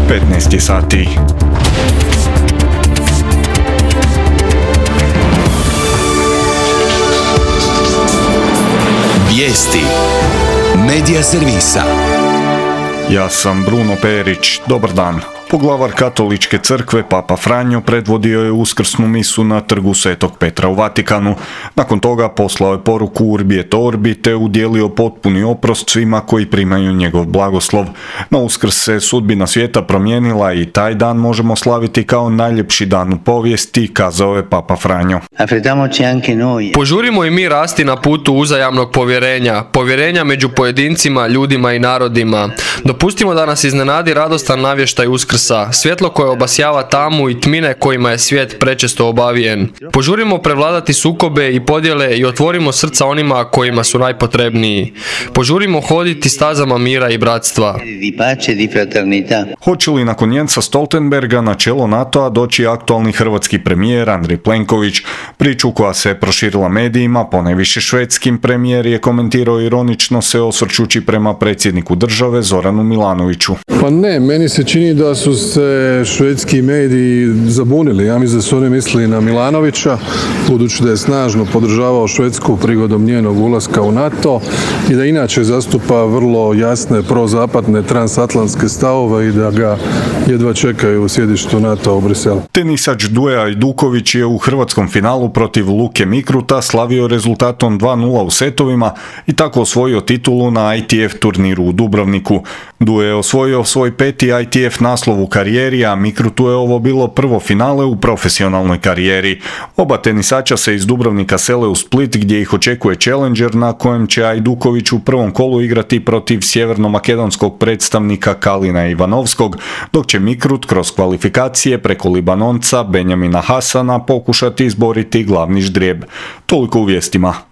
15 sati. Vijesti Medija servisa. Ja sam Bruno Perić, dobar dan. Poglavar Katoličke crkve, Papa Franjo, predvodio je uskrsnu misu na trgu Svetog Petra u Vatikanu. Nakon toga poslao je poruku Urbi et Orbi te udijelio potpuni oprost svima koji primaju njegov blagoslov. Na Uskrs se sudbina svijeta promijenila i taj dan možemo slaviti kao najljepši dan u povijesti, kazao je Papa Franjo. Požurimo i mi rasti na putu uzajamnog povjerenja među pojedincima, ljudima i narodima. Dopustimo da nas iznenadi radostan navještaj Uskrsa, svjetlo koje obasjava tamu i tmine kojima je svijet prečesto obavijen. Požurimo prevladati sukobe i podjele i otvorimo srca onima kojima su najpotrebniji. Požurimo hoditi stazama mira i bratstva. Hoće li nakon Jensa Stoltenberga na čelo NATO-a doći aktualni hrvatski premijer Andrej Plenković? Priču koja se proširila medijima, ponajviše švedskim, premijer je komentirao ironično se osvrćući prema predsjedniku države Zoranu Milanoviću. Pa ne, meni se čini da su se švedski mediji zabunili. Ja mislim da su oni mislili na Milanovića, budući da je snažno podržavao Švedsku prigodom njenog ulaska u NATO i da inače zastupa vrlo jasne prozapadne transatlantske stavove i da ga jedva čekaju u sjedištu NATO u Briselu. Tenisač Duje Ajduković je u hrvatskom finalu protiv Luke Mikruta slavio rezultatom 2:0 u setovima i tako osvojio titulu na ITF turniru u Dubrovniku. Duje je osvojio svoj 5. ITF naslov u karijeri, a Mikrutu je ovo bilo prvo finale u profesionalnoj karijeri. Oba tenisača se iz Dubrovnika sele u Split gdje ih očekuje Challenger na kojem će Ajduković u prvom kolu igrati protiv sjevernomakedonskog predstavnika Kalina Ivanovskog, dok će Mikrut kroz kvalifikacije preko Libanonca Benjamina Hasana pokušati izboriti glavni ždrijeb. Toliko u vijestima.